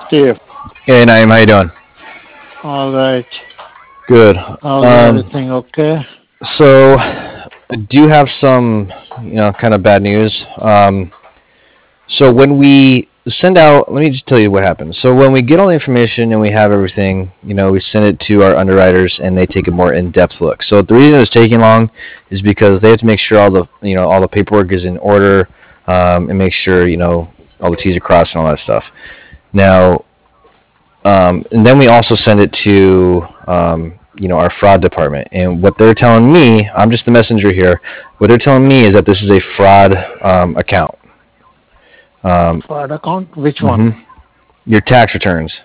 Steve. Hey, Naeem, how you doing? All right. Good. How's Um, everything okay? so I do have some, kind of bad news. So when we send out, let me just tell you what happens. So when we get all the information and we have everything, we send it to our underwriters and they take a more in-depth look. So the reason it's taking long is because they have to make sure all the paperwork is in order, and make sure, all the T's are crossed and all that stuff. Now, and then we also send it to our fraud department. And what they're telling me, I'm just the messenger here. What they're telling me is that this is a fraud account. Um, Fraud account? Which one? hmm Your tax returns.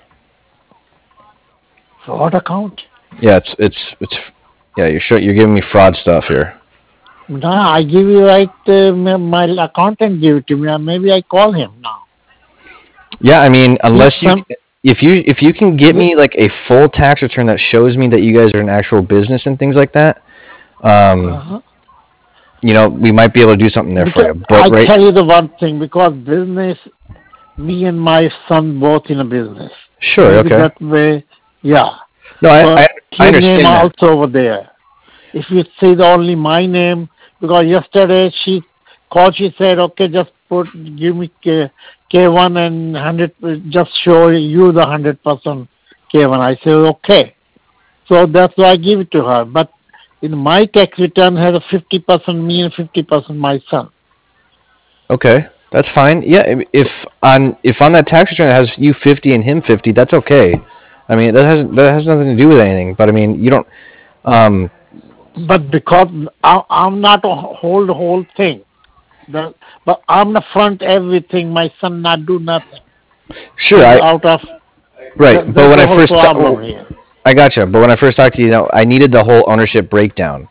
Fraud account? Yeah, it's yeah. You're giving me fraud stuff here. No, I give you right. My accountant give it to me. Maybe I call him now. Yeah, I mean, He unless you some. if you can get He, me like a full tax return that shows me that you guys are an actual business and things like that, um, uh we might be able to do something there for Because you. But I right, tell you the one thing. Because business, me and my son both in a business. sure, Maybe okay. that way. Yeah. No, I But I his name understand that. also over there. If you say the only my name, because yesterday she called, she said, okay, just give me K1 and 100, just show you the 100% K1. I said, okay. So that's why I give it to her. But in my tax return has a 50% me and 50% my son. Okay, that's fine. Yeah, if on that tax return it has you 50 and him 50, that's okay. I mean, that has nothing to do with anything. But I mean, you don't. Um, But because I'm not a whole thing. The, but I'm the front everything. My son not do nothing. sure, He's I out of, right. But that's when the I whole first, problem here. I gotcha. But when I first talked to you, I needed the whole ownership breakdown.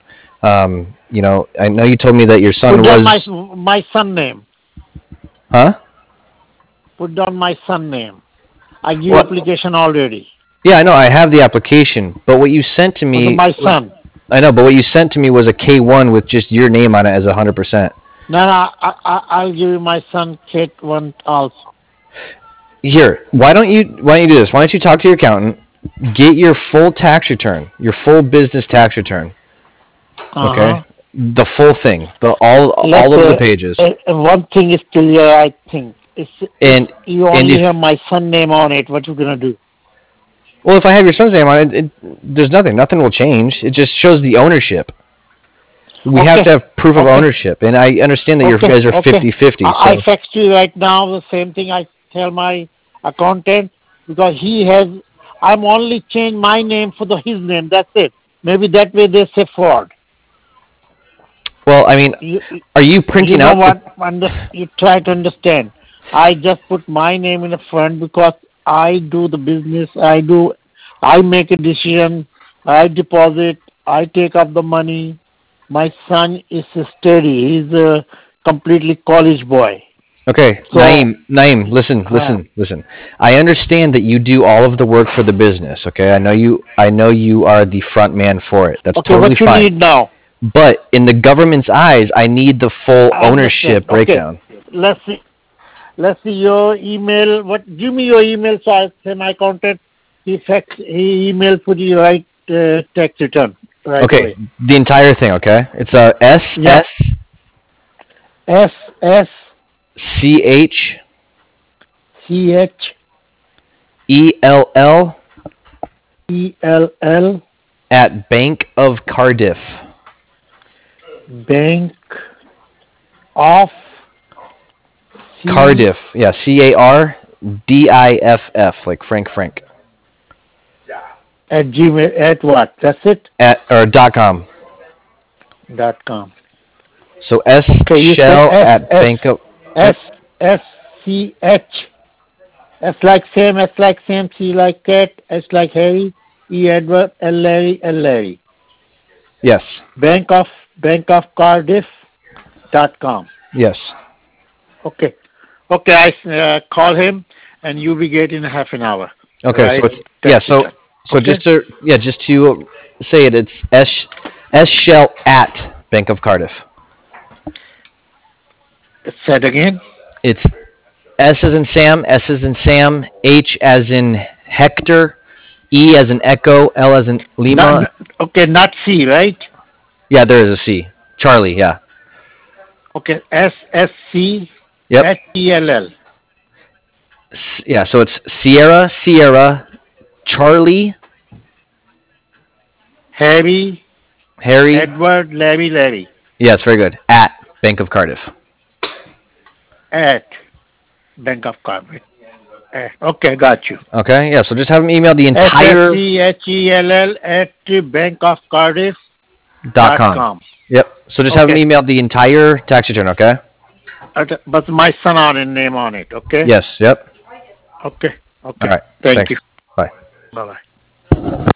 I know you told me that your son Put down was, my son name. huh? Put down my son name. I give Well, application already. yeah, I know. I have the application, but what you sent to For the, me, my son. I know. But what you sent to me was a K1 with just your name on it as 100%. No, no, I'll give you my son Kate one also. Here, why don't you do this? Why don't you talk to your accountant, get your full tax return, your full business tax return, Uh okay? huh. The full thing, the all Let of the pages. one thing is clear. I think it's if And you and only have if my son name on it, what you gonna do? well, if I have your son's name on it, there's nothing. Nothing will change. It just shows the ownership. We have Okay, to have proof of okay, ownership, and I understand that you okay, guys are okay. 50-50. I So text you right now the same thing. I tell my accountant because he has. I'm only change my name for his name. That's it. Maybe that way they say fraud. well, I mean, You are you you printing know out the? what? You try to understand. I just put my name in the front because I do the business. I make a decision. I deposit. I take up the money. My son is steady. He's a completely college boy. Okay, So, Naeem, listen, uh, listen, listen. I understand that you do all of the work for the business, okay? I know you are the front man for it. That's okay, what totally you fine. need now? But in the government's eyes, I need the full I understand. ownership Okay, breakdown. let's see. Let's see your email. What? Give me your email so I say my contact. He email for the right tax return right Okay, away. the entire thing, okay? It's a S Yeah. S S S C H C H E L L E L L at Bank of Cardiff. Bank of C Cardiff. Yeah, CARDIFF, like Frank. at Gmail at what? That's it. Or .com. .com. So S Okay, you say shell S at S Bank of. S S C H. S like same, C like cat, S like Harry, E Edward, L Larry, L Larry. Yes. Bank of Cardiff.com. Yes. Okay. Okay, I call him and you will get in half an hour. Okay, so Right? it's yeah. Tax So return. so Okay? just to say it, it's S shell at Bank of Cardiff. Say it again. It's S as in Sam, S as in Sam, H as in Hector, E as in Echo, L as in Lima. Okay, not C, right? Yeah, there is a C. Charlie, yeah. Okay, SSC Yep. HELL. Yeah, so it's Sierra, Charlie, Harry, Harry. Edward, Larry, Yes, very good. At Bank of Cardiff. at Bank of Cardiff. Okay, got you. Okay, yeah, so just have them email the entire SSCHELL at bankofcardiff.com. .com. Yep. So just have them Okay. email the entire tax return, okay? But my son on and name on it, okay? Yes, yep. Okay. All right. Thank Thanks. you. Bye. Bye-bye.